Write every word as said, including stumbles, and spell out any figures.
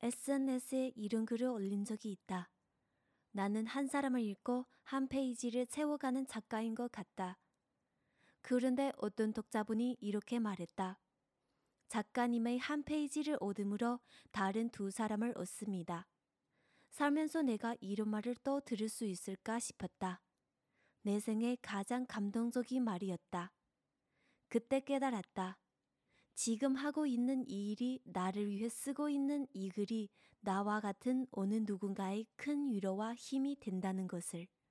에스엔에스에 이런 글을 올린 적이 있다. 나는 한 사람을 읽고 한 페이지를 채워가는 작가인 것 같다. 그런데 어떤 독자분이 이렇게 말했다. 작가님의 한 페이지를 얻음으로 다른 두 사람을 얻습니다. 살면서 내가 이런 말을 또 들을 수 있을까 싶었다. 내 생애 가장 감동적인 말이었다. 그때 깨달았다. 지금 하고 있는 이 일이 나를 위해 쓰고 있는 이 글이 나와 같은 어느 누군가의 큰 위로와 힘이 된다는 것을.